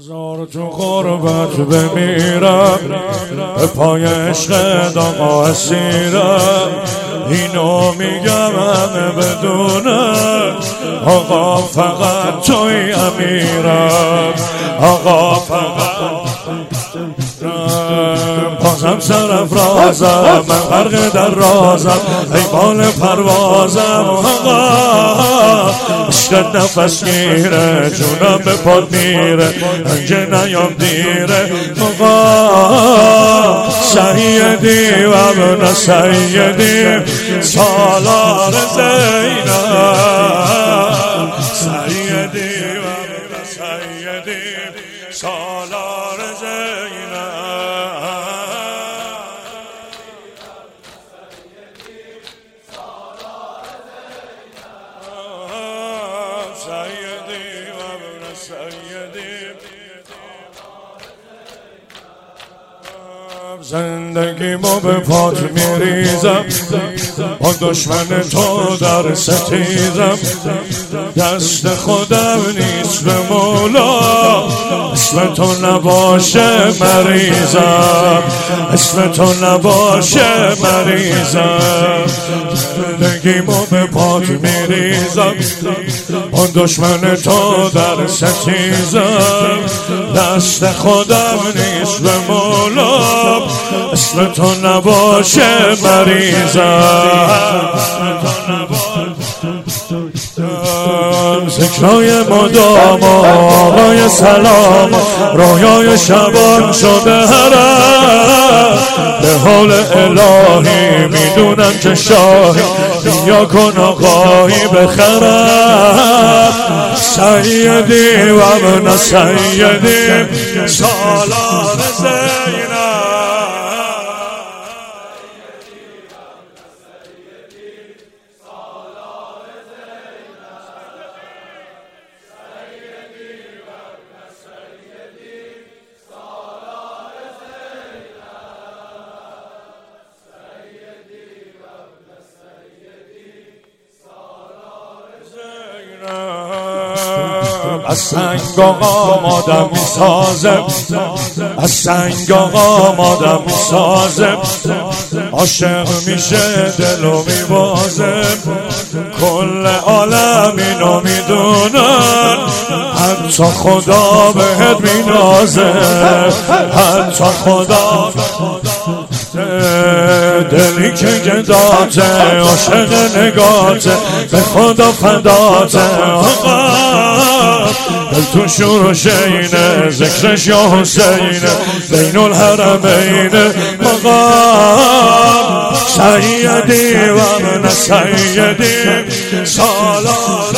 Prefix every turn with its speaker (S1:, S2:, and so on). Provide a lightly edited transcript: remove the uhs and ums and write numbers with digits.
S1: هزار تو غربت بمیرم، به پای عشق آقا اسیرم. اینو میگم همه بدونم، آقا فقط توی امیرم. آقا فقط بازم سرافرازم، من غرق در رازم، ای بال پروازم. آقا عشقت نفس گیره، جونم به پاد میره، انجه نیام دیره. آقا سیدی و ابن سیدی سالار زینب، سیدی و ابن سیدی سالار زینب. سیدی و ابن سیدی زندگیمو به پات میریزم، با دشمن تو در ستیزم. دست خودم نیست به مولا، اسم تو نباشه مریضم، اسم تو نباشه مریضم. زندگیمو به پات میریزم، با دشمن تو در ستیزم. دست خودم نیست به مولا، اسم تو نباشه مریضم. ذکرای مدام آقای سلام، رویای شبان شده حرم. به حال الهی میدونم که شاهی، بیا کن آقایی بخرم. سیدی و ابن سیدی سالار زینب. از سنگ آقا مادم میسازم، از سنگ آقا مادم میسازم. عاشق میشه دلو میبازم، کل عالم اینو میدونن. حتی خدا بهت مینازه، حتی خدا دلی که گداته، عاشق نگاته، به خدا فداته. آقا دل تو شور و شینه، ذکرش یا حسینه، بین الحرمینه. آقا سیدی و ابن سیدی سالار